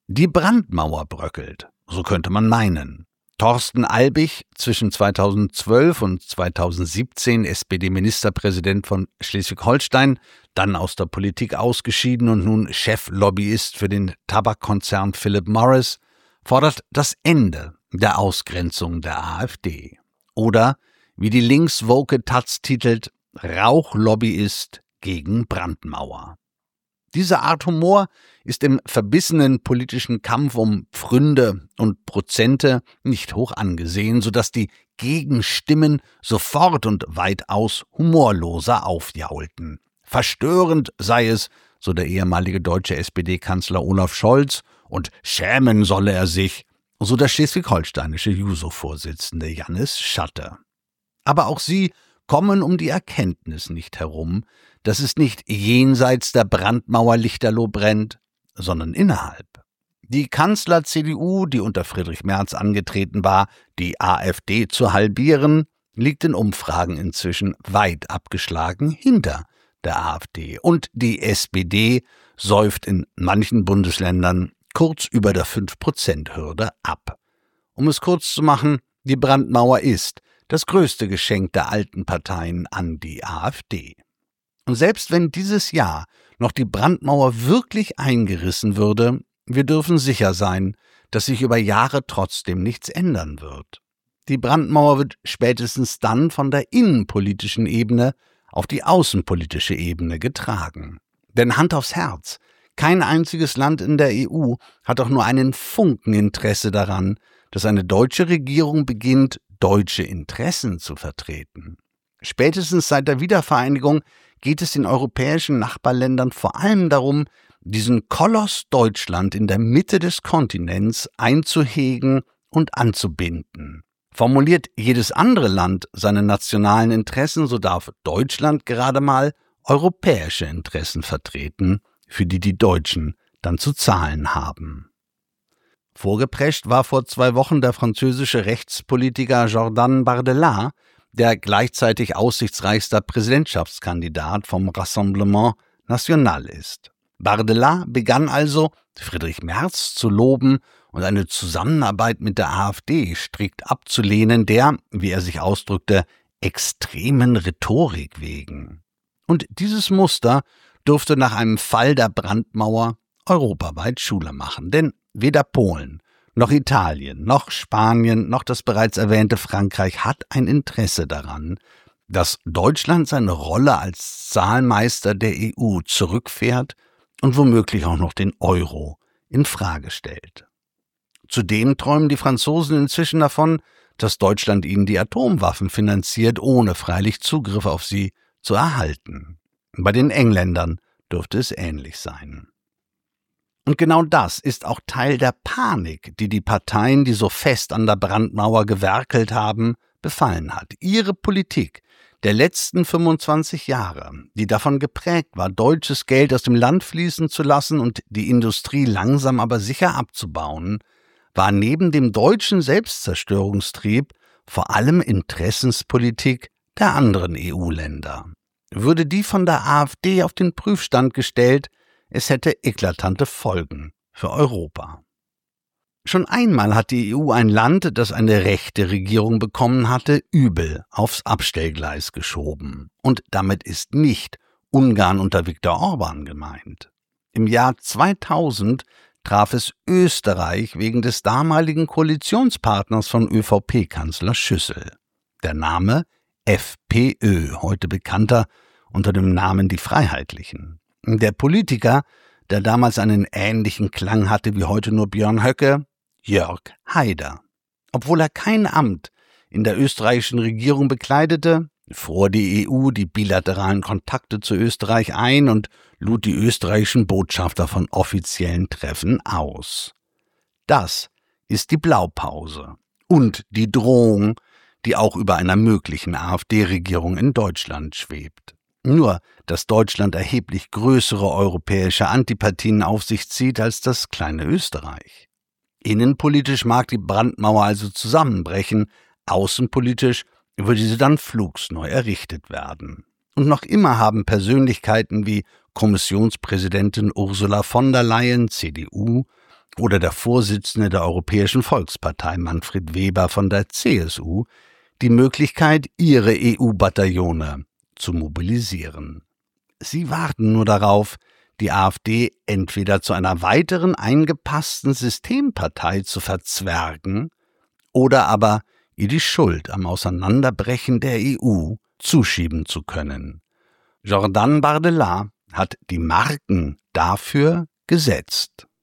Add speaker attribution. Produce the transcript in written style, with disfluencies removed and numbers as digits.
Speaker 1: Die Brandmauer bröckelt, so könnte man meinen. Thorsten Albig, zwischen 2012 und 2017 SPD-Ministerpräsident von Schleswig-Holstein, dann aus der Politik ausgeschieden und nun Cheflobbyist für den Tabakkonzern Philip Morris, fordert das Ende der Ausgrenzung der AfD. Oder, wie die linkswoke Taz titelt, Rauchlobbyist gegen Brandmauer. Diese Art Humor ist im verbissenen politischen Kampf um Pfründe und Prozente nicht hoch angesehen, sodass die Gegenstimmen sofort und weitaus humorloser aufjaulten. Verstörend sei es, so der ehemalige deutsche SPD-Kanzler Olaf Scholz, und schämen solle er sich, so der schleswig-holsteinische Juso-Vorsitzende Jannis Schatte. Aber auch sie kommen um die Erkenntnis nicht herum, dass es nicht jenseits der Brandmauer lichterloh brennt, sondern innerhalb. Die Kanzler-CDU, die unter Friedrich Merz angetreten war, die AfD zu halbieren, liegt in Umfragen inzwischen weit abgeschlagen hinter der AfD. Und die SPD säuft in manchen Bundesländern kurz über der 5%-Hürde ab. Um es kurz zu machen, die Brandmauer ist das größte Geschenk der alten Parteien an die AfD. Und selbst wenn dieses Jahr noch die Brandmauer wirklich eingerissen würde, wir dürfen sicher sein, dass sich über Jahre trotzdem nichts ändern wird. Die Brandmauer wird spätestens dann von der innenpolitischen Ebene auf die außenpolitische Ebene getragen. Denn Hand aufs Herz, kein einziges Land in der EU hat auch nur einen Funken Interesse daran, dass eine deutsche Regierung beginnt, deutsche Interessen zu vertreten. Spätestens seit der Wiedervereinigung geht es den europäischen Nachbarländern vor allem darum, diesen Koloss Deutschland in der Mitte des Kontinents einzuhegen und anzubinden. Formuliert jedes andere Land seine nationalen Interessen, so darf Deutschland gerade mal europäische Interessen vertreten, für die die Deutschen dann zu zahlen haben. Vorgeprescht war vor 2 Wochen der französische Rechtspolitiker Jordan Bardella, der gleichzeitig aussichtsreichster Präsidentschaftskandidat vom Rassemblement National ist. Bardella begann also, Friedrich Merz zu loben und eine Zusammenarbeit mit der AfD strikt abzulehnen, der, wie er sich ausdrückte, extremen Rhetorik wegen. Und dieses Muster dürfte nach einem Fall der Brandmauer europaweit Schule machen, denn weder Polen, noch Italien, noch Spanien, noch das bereits erwähnte Frankreich hat ein Interesse daran, dass Deutschland seine Rolle als Zahlmeister der EU zurückfährt und womöglich auch noch den Euro in Frage stellt. Zudem träumen die Franzosen inzwischen davon, dass Deutschland ihnen die Atomwaffen finanziert, ohne freilich Zugriff auf sie zu erhalten. Bei den Engländern dürfte es ähnlich sein. Und genau das ist auch Teil der Panik, die die Parteien, die so fest an der Brandmauer gewerkelt haben, befallen hat. Ihre Politik der letzten 25 Jahre, die davon geprägt war, deutsches Geld aus dem Land fließen zu lassen und die Industrie langsam aber sicher abzubauen, war neben dem deutschen Selbstzerstörungstrieb vor allem Interessenspolitik der anderen EU-Länder. Würde die von der AfD auf den Prüfstand gestellt, es hätte eklatante Folgen für Europa. Schon einmal hat die EU ein Land, das eine rechte Regierung bekommen hatte, übel aufs Abstellgleis geschoben. Und damit ist nicht Ungarn unter Viktor Orban gemeint. Im Jahr 2000 traf es Österreich wegen des damaligen Koalitionspartners von ÖVP-Kanzler Schüssel. Der Name FPÖ, heute bekannter unter dem Namen Die Freiheitlichen. Der Politiker, der damals einen ähnlichen Klang hatte wie heute nur Björn Höcke, Jörg Haider. Obwohl er kein Amt in der österreichischen Regierung bekleidete, fror die EU die bilateralen Kontakte zu Österreich ein und lud die österreichischen Botschafter von offiziellen Treffen aus. Das ist die Blaupause und die Drohung, die auch über einer möglichen AfD-Regierung in Deutschland schwebt. Nur, dass Deutschland erheblich größere europäische Antipathien auf sich zieht als das kleine Österreich. Innenpolitisch mag die Brandmauer also zusammenbrechen, außenpolitisch würde sie dann flugsneu errichtet werden. Und noch immer haben Persönlichkeiten wie Kommissionspräsidentin Ursula von der Leyen, CDU, oder der Vorsitzende der Europäischen Volkspartei, Manfred Weber von der CSU, die Möglichkeit, ihre EU-Bataillone zu mobilisieren. Sie warten nur darauf, die AfD entweder zu einer weiteren eingepassten Systempartei zu verzwergen oder aber ihr die Schuld am Auseinanderbrechen der EU zuschieben zu können. Jordan Bardella hat die Marken dafür gesetzt.